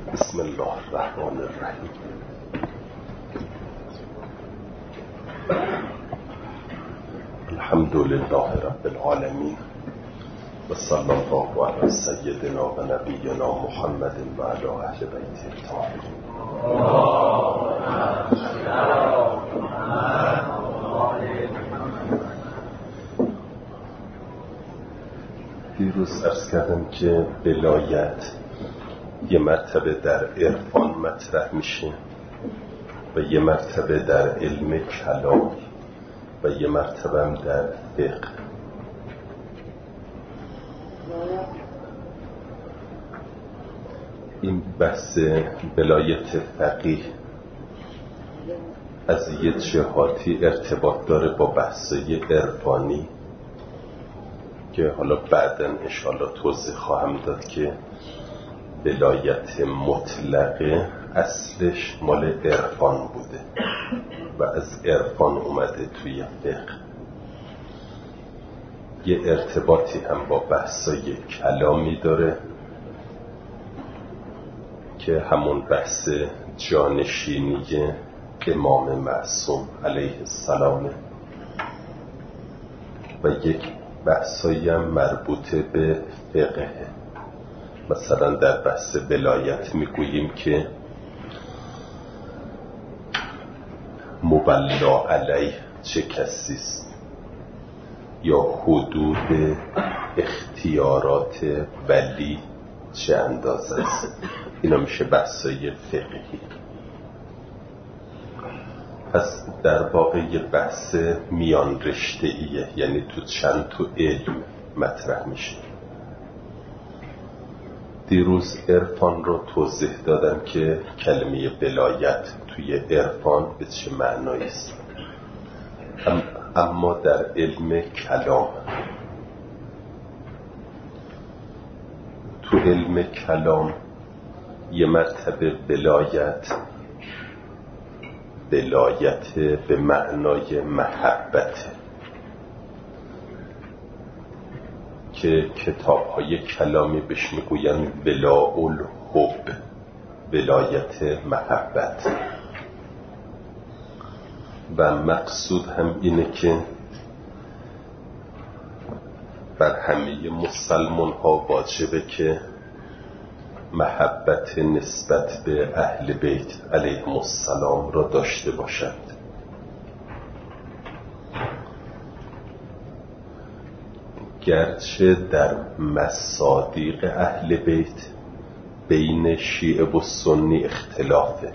بسم الله الرحمن الرحیم. الحمد لله رب العالمین و صلی الله علی سیدنا و نبینا محمد و علی اهل بیته الطاهرین. دیروز عرض کردم که ولایت یه مرتبه در عرفان مطرح میشه و یه مرتبه در علم کلام و یه مرتبه هم در فقه. این بحث ولایت فقیه از یه جهاتی ارتباط داره با بحثای عرفانی که حالا بعداً انشاءالله توضیح خواهم داد که ولایت مطلقه اصلش مال عرفان بوده و از عرفان اومده توی فقه. یه ارتباطی هم با بحثای کلامی داره که همون بحث جانشینی امام معصوم علیه السلام و یک بحثایی هم مربوط به فقه. مثلا در بحث ولایت میگوییم که مبلا علیه چه کسیست یا حدود اختیارات ولی چه اندازه است. اینا میشه بحثای فقهی. پس در واقع یه بحث میان رشته‌ایه، یعنی تو چند تا علم مطرح میشه. دیروز عرفان رو توضیح دادم که کلمه ولایت توی عرفان به چه معنایی است. اما در علم کلام، تو علم کلام یه مرتبه ولایت به معنای محبته که کتاب‌های کلامی بهش میگوین ولاء الحب، ولایت محبت. و مقصود هم اینه که بر همه مسلمان ها واجبه که محبت نسبت به اهل بیت علیهم السلام را داشته باشند. گرچه در مصادیق اهل بیت بین شیعه و سنی اختلافه،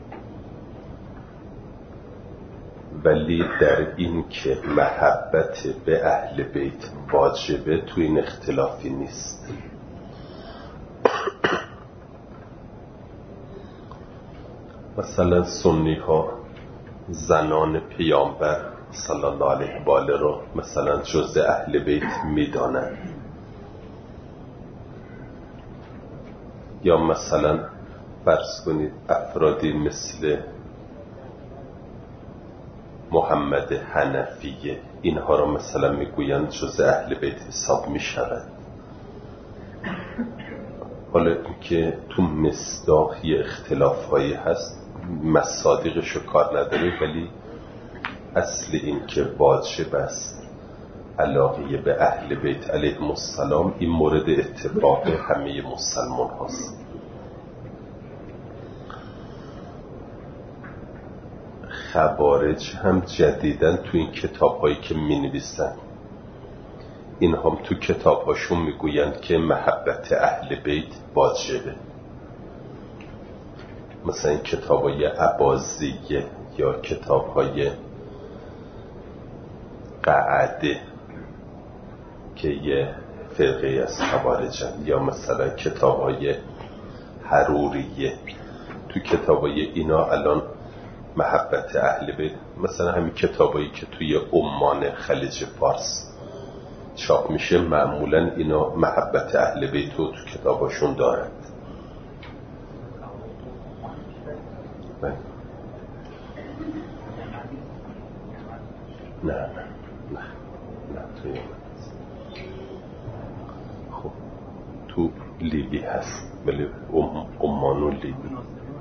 ولی در این که محبت به اهل بیت واجبه تو این اختلافی نیست. مثلا سنی ها زنان پیامبر صلی الله علیه و آله رو مثلا جزء اهل بیت میدانن، یا مثلا فرض کنید افرادی مثل محمد حنفیه، اینها رو مثلا میگویند جزء اهل بیت حساب میشوند. حالا اینکه تو مصداق یه اختلاف هایی هست، مصادیقش رو کار نداره، ولی اصل این که واجب است علاقه به اهل بیت علیهم السلام، این مورد اتفاق همه مسلمان هاست. خوارج هم جدیدن تو این کتاب هایی که می نویسن، این هم تو کتاب هاشون می گویند که محبت اهل بیت واجبه. مثلا این کتاب های عبازیه یا کتاب های قعده که یه فرقه از خوارجن، یا مثلا کتاب های حروریه، تو کتاب های اینا الان محبت اهل بیت، مثلا همین کتابایی که توی عمان خلیج فارس چاپ میشه معمولا اینا محبت اهل بیت رو تو کتاباشون دارند. نه توی خب تو لیبی هست، ولی عمان و لیبی.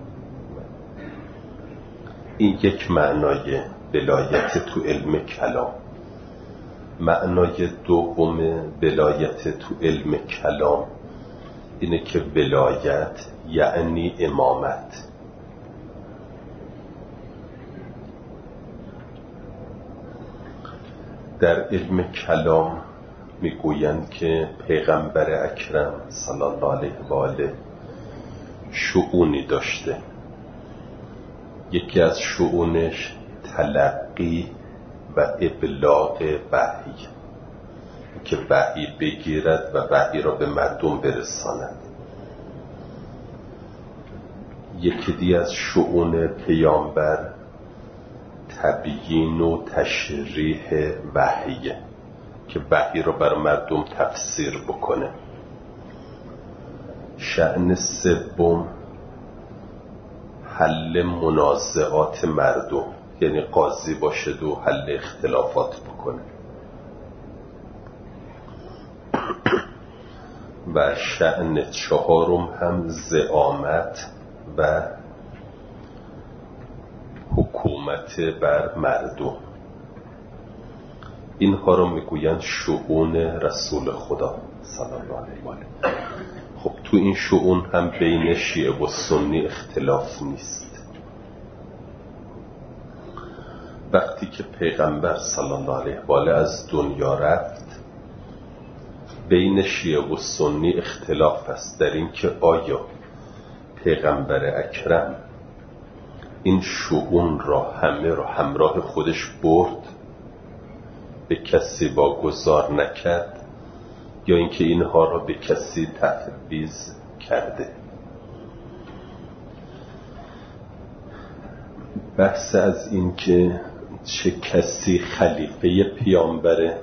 این یک معنای ولایت تو علم کلام. معنای دوم ولایت تو علم کلام اینه که ولایت یعنی امامت. در علم کلام میگویند که پیغمبر اکرم صلی الله علیه و آله شؤونی داشته. یکی از شؤونش تلقی و ابلاغ وحی، که وحی بگیرد و وحی را به مردم برساند. یکی دیگه از شؤون پیامبر تبیین و تشریح وحیه، که وحی را بر مردم تفسیر بکنه. شأن سوم حل منازعات مردم، یعنی قاضی باشد و حل اختلافات بکنه. و شأن چهارم هم زعامت و حکومت بر مردم. اینها رو میگویند شؤون رسول خدا صلی الله علیه و آله. خب تو این شؤون هم بین شیعه و سنی اختلاف نیست. وقتی که پیغمبر صلی الله علیه و آله از دنیا رفت، بین شیعه و سنی اختلاف است در این که آیا پیغمبر اکرم این شؤون را همه را همراه خودش برد، به کسی واگذار نکرد، یا اینکه اینها را به کسی تفویض کرده. بحث از این که چه کسی خلیفه پیامبره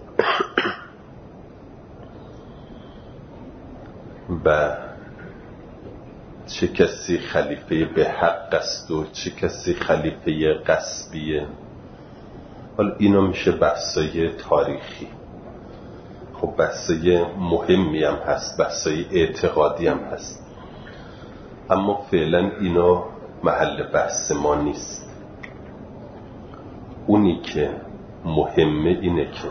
و چه کسی خلیفه به حق است و چه کسی خلیفه غصبیه، حالا اینا میشه بحثای تاریخی. خب بحثای مهمی هم هست، بحثای اعتقادی هم هست، اما فعلا اینا محل بحث ما نیست. اونی که مهمه اینه که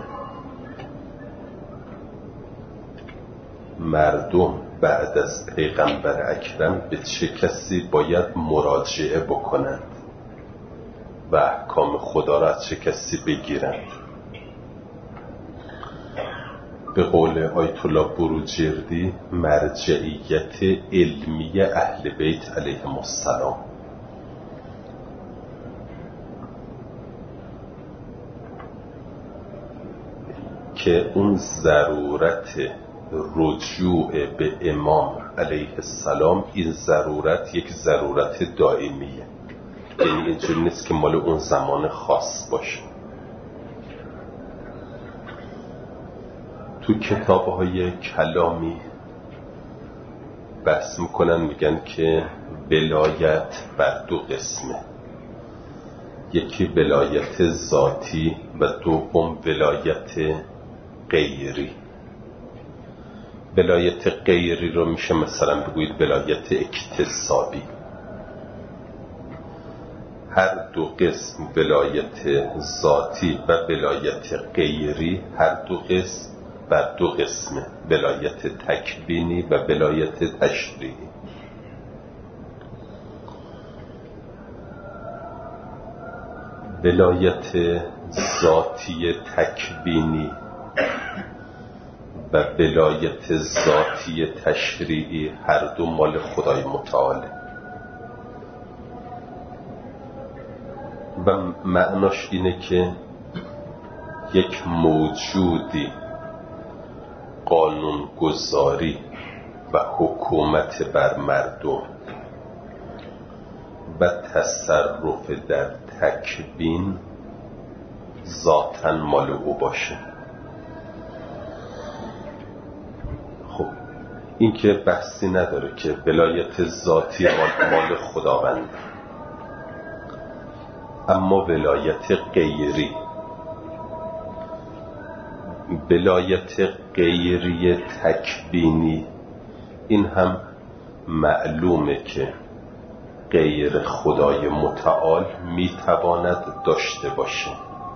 مردم بعد از پیغمبر اکرم به چه کسی باید مراجعه بکنند و احکام خدا را از چه کسی بگیرند. به قول آیت الله بروجردی مرجعیت علمی اهل بیت علیهم السلام. که اون ضرورت رجوع به امام علیه السلام، این ضرورت یک ضرورت دائمیه، یعنی اینجور نیست که مال اون زمان خاص باشه. تو کتاب‌های کلامی بحث میکنن، میگن که ولایت بر دو قسمه، یکی ولایت ذاتی و دوم ولایت غیری. ولایت غیری رو میشه مثلا بگویید ولایت اکتسابی. هر دو قسم، ولایت ذاتی و ولایت غیری، هر دو قسم بر دو قسمه، ولایت تکوینی و ولایت تشریعی. ولایت ذاتی تکوینی و ولایت ذاتی تشریعی هر دو مال خدای متعاله و معناش اینه که یک موجودی قانونگذاری و حکومت بر مردم و تصرف در تکوین ذاتاً مال او باشه. خب این که بحثی نداره که ولایت ذاتی مال خداوند، اما ولایت غیری، ولایت غیری تکوینی این هم معلومه که غیر خدای متعال میتواند داشته باشه.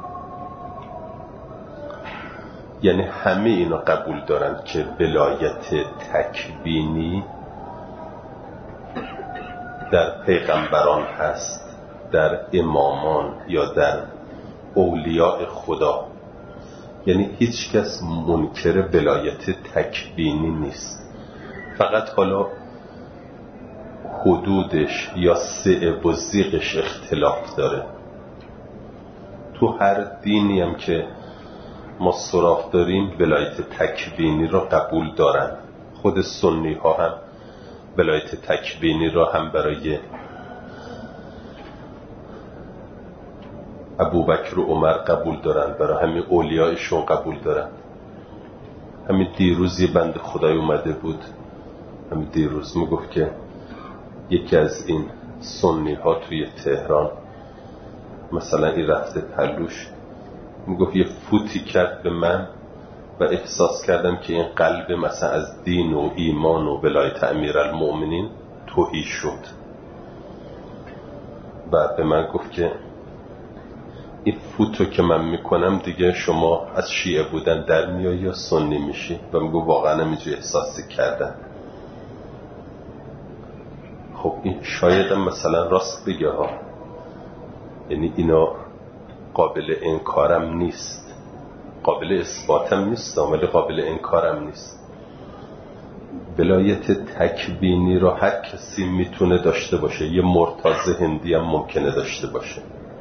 یعنی همه اینا قبول دارن که ولایت تکوینی در پیغمبران هست، در امامان یا در اولیاء خدا. یعنی هیچ کس منکر ولایت تکوینی نیست، فقط حالا حدودش یا سعه و زیغش اختلاف داره. تو هر دینی هم که ما سراغ داریم ولایت تکوینی را قبول دارن. خود سنی ها هم ولایت تکوینی را هم برای ابوبکر و عمر قبول دارن، برای همین اولیایشون قبول دارن. همین دیروز یه بنده خدای اومده بود، همین دیروز میگفت که یکی از این سنی ها توی تهران مثلا این رفته پلوش، میگفت یه فوتی کرد به من و احساس کردم که این قلب مثلا از دین و ایمان و ولایت امیرالمؤمنین تهی شد. و به من گفت که این فوتو که من میکنم دیگه شما از شیعه بودن در میای یا سنی میشی؟ و میگو واقعا همینجوری احساسی کردم. خب این شاید هم مثلا راست بگه ها، یعنی اینا قابل انکارم نیست، قابل اثباتم نیست، ولی قابل انکارم نیست. ولایت تکوینی را هر کسی میتونه داشته باشه، یه مرتضی هندی هم ممکنه داشته باشه.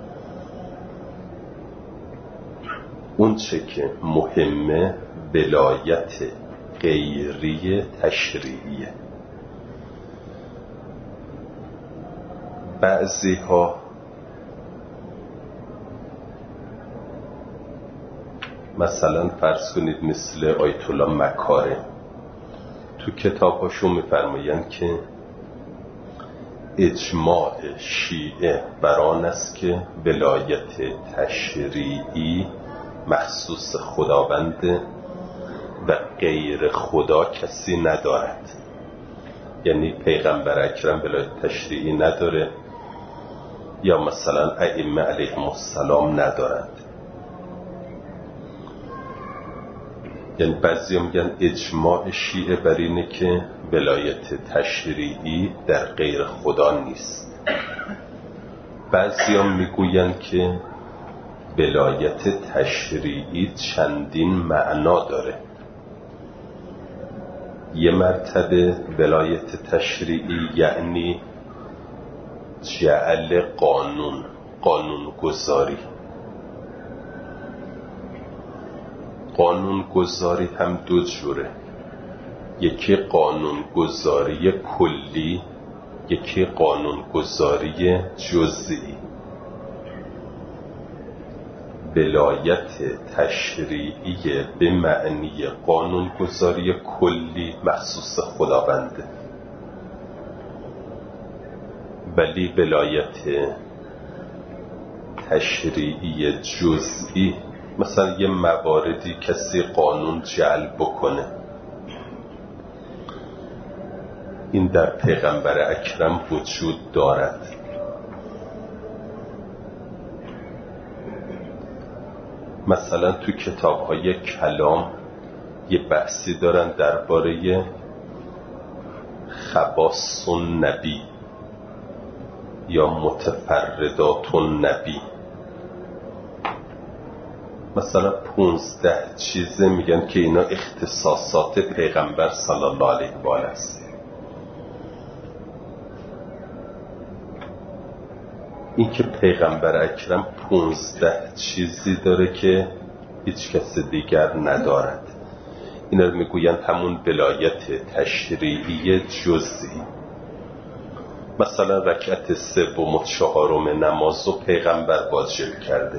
اون چه که مهمه ولایت غیری تشریعیه. بعضی ها مثلا فرض کنید مثل آیت الله مکارم تو کتاباشون میفرمایند که اجماع شیعه بر آن است که ولایت تشریعی مخصوص خداونده و غیر خدا کسی ندارد. یعنی پیغمبر اکرم ولایت تشریعی نداره یا مثلا ائمه علیهم السلام ندارند. یعنی بعضی میگن اجماع شیعه بر اینه که ولایت تشریعی در غیر خدا نیست. بعضی هم میگوین که ولایت تشریعی چندین معنا داره. یه مرتبه ولایت تشریعی یعنی جعل قانون گذاری. قانون گذاری هم دو جوره، یکی قانون گذاری کلی، یکی قانون گذاری جزئی. ولایت تشریعی به معنی قانون گذاری کلی مخصوص خداونده، ولی ولایت تشریعی جزئی مثلا یه مواردی کسی قانون جعل بکنه، این در پیغمبر اکرم وجود دارد. مثلا تو کتاب‌های کلام یه بحثی دارن درباره خواص النبی یا متفردات النبی. مثلا 15 چیزه میگن که اینا اختصاصات پیغمبر صلی الله علیه و آله است. این که پیغمبر اکرم 15 چیزی داره که هیچ کس دیگر ندارد، اینا رو میگوین همون ولایت تشریعی جزئی. مثلا رکعت 3 و 4 نماز رو پیغمبر واجب کرده،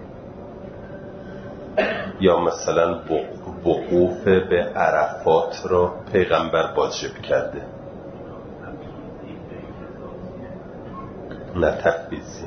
یا مثلا وقوف به عرفات را پیغمبر واجب کرده. نه تفویضی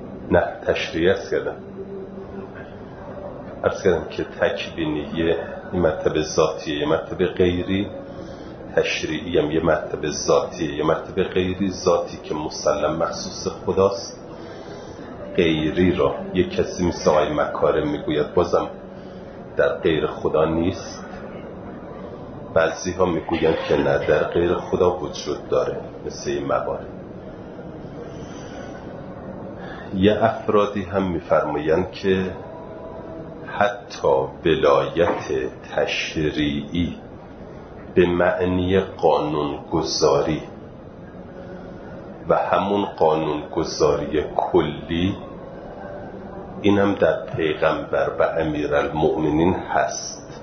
نه تشریعی است کردم. عرض کردم که تکوینیه این مرتبه ذاتیه. یه مرتبه غیری تشریعی هم یه مرتبه ذاتیه. یه مرتبه غیری ذاتی که مسلم مخصوص خداست، غیری را یک کسی مثل آقای مکارم میگوید بازم در غیر خدا نیست. بعضی ها میگویند که نه، در غیر خدا وجود داره، مثل این موارد. یه افرادی هم میفرمایند که حتی ولایت تشریعی به معنی قانونگذاری و همون قانونگذاری کلی، اینم در پیغمبر و امیرالمؤمنین هست،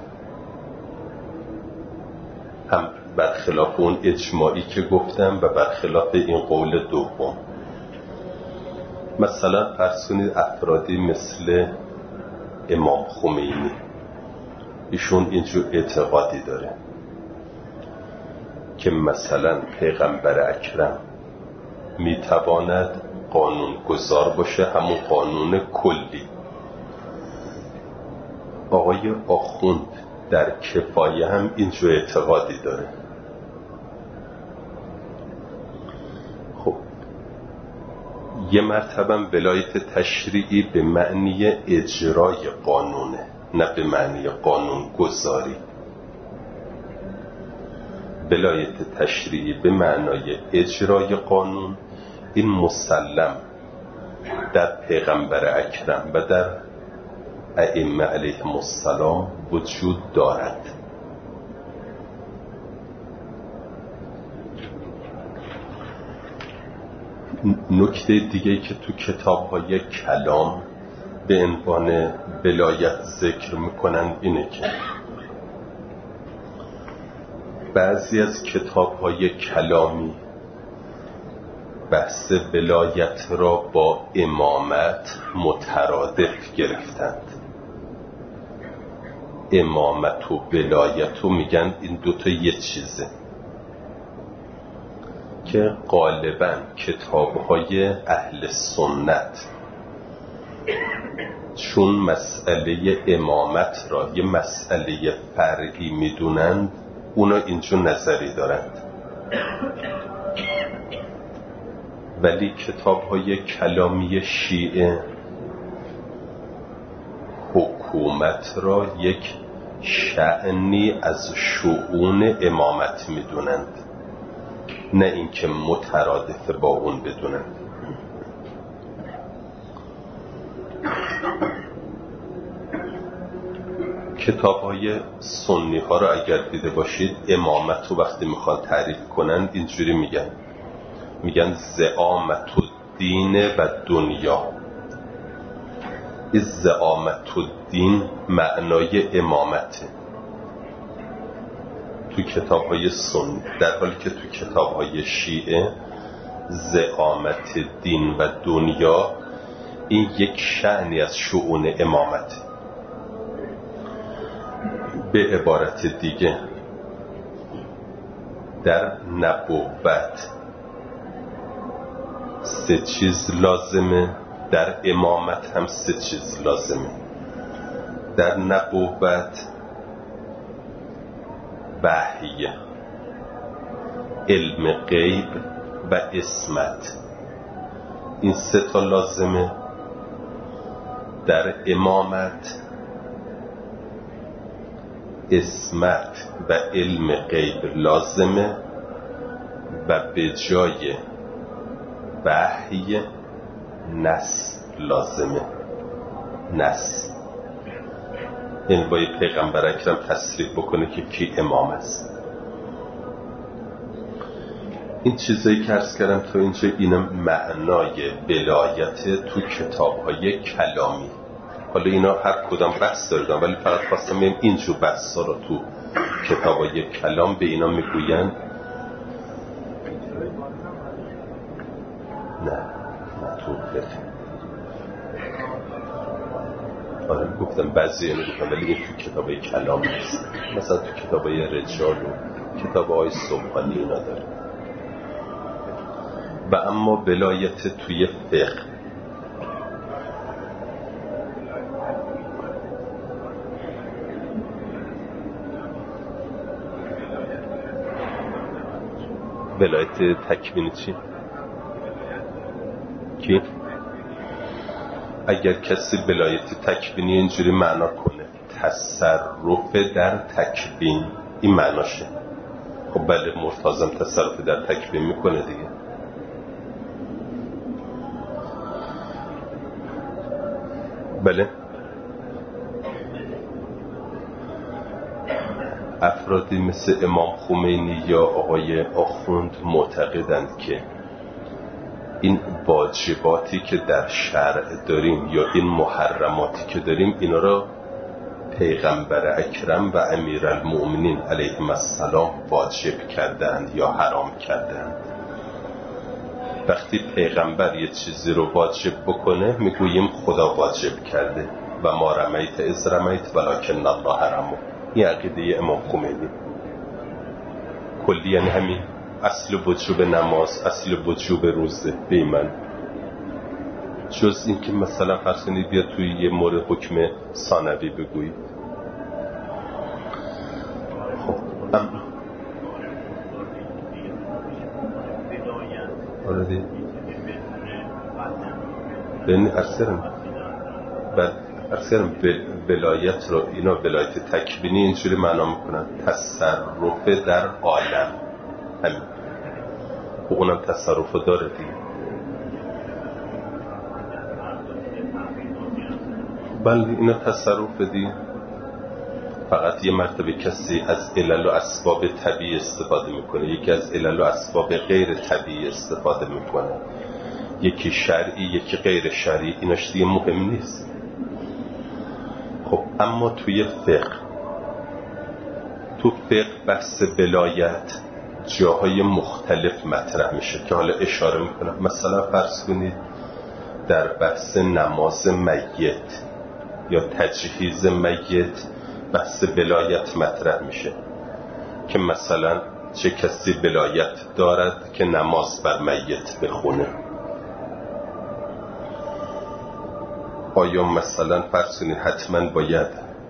هم برخلاف اون اجماعی که گفتم و برخلاف این قول دوم. مثلا فرض کنید افرادی مثل امام خمینی، ایشون اینجور اعتقادی داره که مثلا پیغمبر اکرم میتواند قانون گذار باشه، همون قانون کلی. آقای آخوند در کفایه هم اینجور اعتقادی داره. خب یه مرتبه ولایت تشریعی به معنی اجرای قانونه، نه به معنی قانون گذاری. ولایت تشریعی به معنای اجرای قانون، این مسلم در پیغمبر اکرم و در ائمه علیهم السلام وجود دارد. نکته دیگه که تو کتاب‌های کلام به عنوان ولایت ذکر میکنن اینه که بعضی از کتاب‌های کلامی بحث ولایت را با امامت مترادف گرفتند. امامت و ولایت رو میگن این دوتا یه چیزه، که غالباً کتاب‌های اهل سنت چون مسئله امامت را یه مسئله فرعی میدونند، اونا اینجور نظری دارند. ولی کتاب‌های کلامی شیعه حکومت را یک شأنی از شؤون امامت میدونند، نه اینکه مترادف با اون بدونند. کتاب‌های سنی ها را اگر دیده باشید، امامت رو وقتی میخوان تعریف کنند اینجوری میگن زعامت الدین و دنیا. این زعامت الدین معنای امامته تو کتاب‌های سنی، در حالی که تو کتاب‌های شیعه زعامت دین و دنیا این یک شأنی از شؤون امامته. به عبارت دیگه در نبوت 3 چیز لازمه، در امامت هم 3 چیز لازمه. در نبوت وحی، علم غیب و عصمت، این 3 تا لازمه. در امامت عصمت و علم غیب لازمه و به جای وحی نص لازمه. نص این باید پیغمبر اکرم تصریح بکنه که کی امام است. این چیزایی که عرض کردم تا اینجا، اینم معنای ولایت تو کتاب‌های کلامی. حالا اینا هر کدام بحث دارن، ولی فقط خواستم بگم اینجور بحثا رو تو کتاب‌های کلام به اینا میگوین. نه تو فقه. آره گفتم بعضی اینو گفتم، ولی این تو کتاب‌های کلام نیست. مثلا تو کتاب‌های رجال و کتاب‌های سبحانی اینا داره. و اما ولایت توی فقه، ولایت تکوینی چی؟ کی؟ اگر کسی ولایت تکوینی اینجوری معنا کنه تصرف در تکوین، این معناشه. خب بله، مرتضی تصرف در تکوین میکنه دیگه. بله، افرادی مثل امام خمینی یا آقای آخوند معتقدند که این واجباتی که در شرع داریم یا این محرماتی که داریم، اینا را پیغمبر اکرم و امیرالمؤمنین علیهم السلام واجب کردند یا حرام کردند. وقتی پیغمبر یه چیزی رو واجب بکنه میگوییم خدا واجب کرده و ما رمیت اذ رمیت ولکن الله رمی. این عقیده امام خمینی کلی، یعنی همین اصل وجوب نماز، اصل وجوب روزه بیمن. جز این که مثلا فرض کنید بیا توی یه مورد حکم ثانوی بگویید. خب آردی بینی ارسیرم ولایت رو اینا ولایت تکوینی اینجوری معنا میکنن تصرف در عالم، همین. و اونم تصرف داره دیگه. بله اینا تصرف دیگه. فقط یه مرتبه کسی از علل و اسباب طبیعی استفاده میکنه، یکی از علل و اسباب غیر طبیعی استفاده میکنه، یکی شرعی یکی غیر شرعی، ایناش دیگه مهم نیست. خب اما توی فقه بحث ولایت جاهای مختلف مطرح میشه که حالا اشاره میکنم. مثلا فرض کنید در بحث نماز میت یا تجهیز میت بحث ولایت مطرح میشه که مثلا چه کسی ولایت دارد که نماز بر میت بخونه. آیا مثلا فرض کنید حتما باید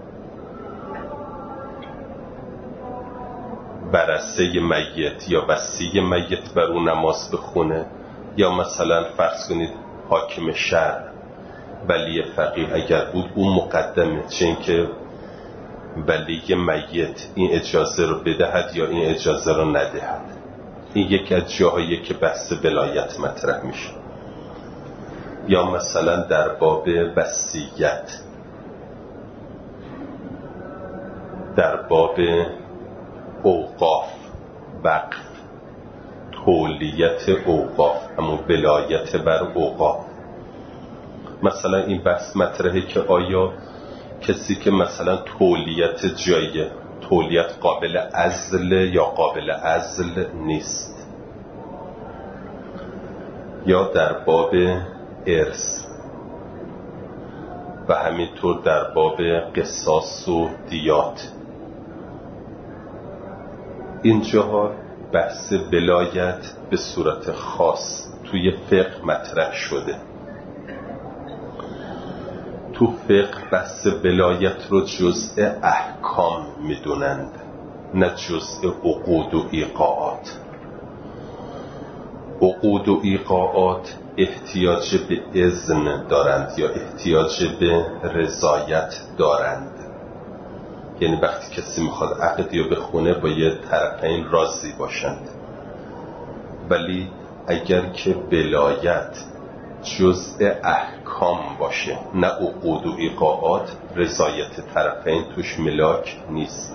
برسه میت یا وصی میت بر اون نماز بخونه، یا مثلا فرض کنید حاکم شهر ولی فقیه اگر بود اون مقدمه، چه این که ولی میت این اجازه رو بدهد یا این اجازه رو ندهد. این یکی از جاهایی که بحث ولایت مطرح میشه. یا مثلا در باب وصیت، در باب اوقاف، وقف، تولیت اوقاف، اما ولایت بر اوقاف. مثلا این بحث مطرحه که آیا کسی که مثلا تولیت جایه، تولیت قابل عزل یا قابل عزل نیست. یا در باب ارث و همینطور در باب قصاص و دیات. اینجاها بحث ولایت به صورت خاص توی فقه مطرح شده. تو فقه بحث ولایت رو جزء احکام میدونند، نه جزء عقود و ایقاعات. عقود و ایقاعات احتیاج به اذن دارند یا احتیاج به رضایت دارند. یعنی وقتی کسی میخواد عقدی رو بخونه باید طرفین راضی باشند. ولی اگر که ولایت جزء احکام باشه نه عقود و ایقاعات، رضایت طرفین توش ملاک نیست.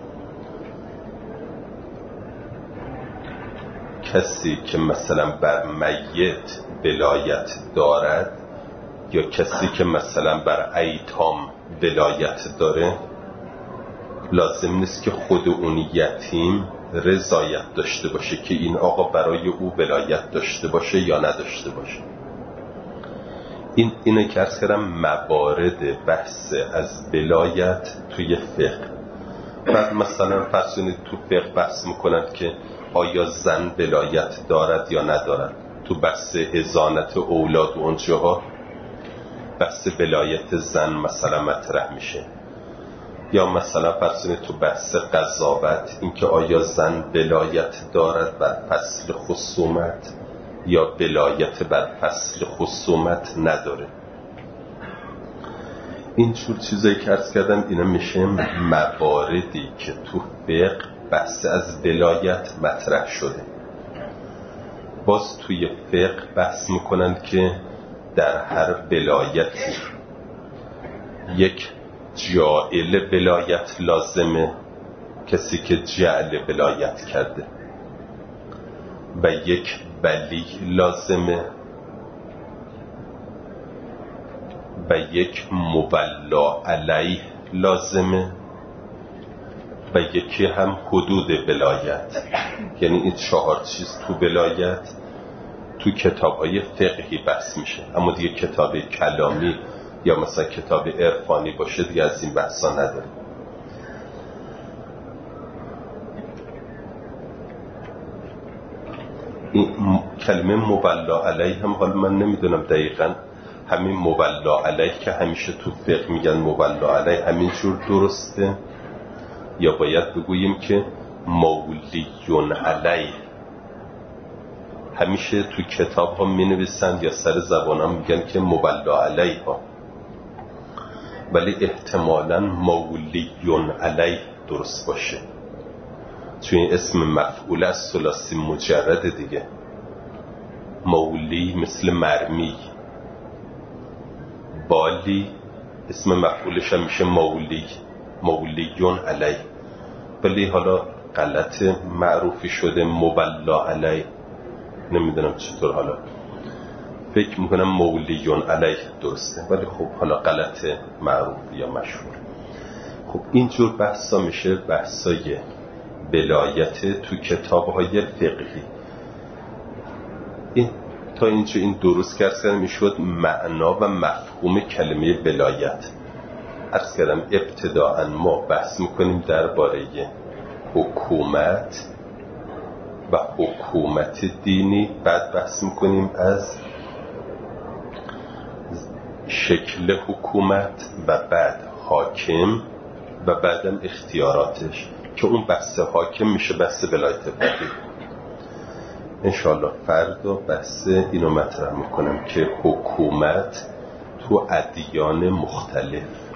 کسی که مثلا بر میت ولایت دارد یا کسی که مثلا بر ایتام ولایت داره، لازم نیست که خود اون یتیم رضایت داشته باشه که این آقا برای او ولایت داشته باشه یا نداشته باشه. اینه که ارز کردم موارد بحث از ولایت توی فقه. بعد مثلا فرض کنید تو فقه بحث میکنند که آیا زن ولایت دارد یا ندارد. تو بحث حضانت اولاد و اونجاها بحث ولایت زن مثلا مطرح میشه. یا مثلا فرض تو بحث قضاوت، اینکه آیا زن ولایت دارد بر فصل خصومت یا ولایت بر فصل خصومت نداره. این جور چیزایی که عرض کردم اینا میشه مواردی که تو فقه بحث از ولایت مطرح شده. باز توی فقه بحث میکنن که در هر ولایتی یک جاعل ولایت لازمه، کسی که جعل ولایت کرده، و یک ولی لازمه و یک مولا علیه لازمه و یکی هم حدود ولایت. یعنی این 4 چیز تو ولایت تو کتاب‌های فقهی بحث میشه، اما دیگه کتاب کلامی یا مثلا کتاب عرفانی باشه دیگه از این بحثا نداره. این کلمه مولا علیه هم حالا من نمیدونم دقیقاً همین مولا علیه که همیشه تو فقه میگن مولا علیه همینجور درسته یا باید بگوییم که مولیون علیه؟ همیشه تو کتاب ها می نویسن یا سر زبان ها میگن که مولا علیه ها، ولی احتمالاً مولیون علیه درست باشه، چون این اسم مفعول از ثلاثی مجرد دیگه. مولی مثل مرمی، بالی اسم مفعولش هم میشه مولی، مولیون علیه، ولی حالا غلط معروفی شده مولا علیه، نمیدونم چطور، حالا فکر میکنم مولیون علیه درسته، ولی خب حالا غلط معروف یا مشهور. خب اینجور بحثا میشه بحثای ولایت تو کتاب‌های فقهی. این تا اینجا این درست کردن میشد معنا و مفهوم کلمه ولایت. عرض کردم ابتداءً ما بحث میکنیم درباره حکومت و حکومت دینی، بعد بحث میکنیم از شکل حکومت و بعد حاکم و بعدم اختیاراتش، که اون بحث حاکم میشه بحث ولایت فقیه. انشالله فردا بحث اینو مطرح میکنم که حکومت تو ادیان مختلف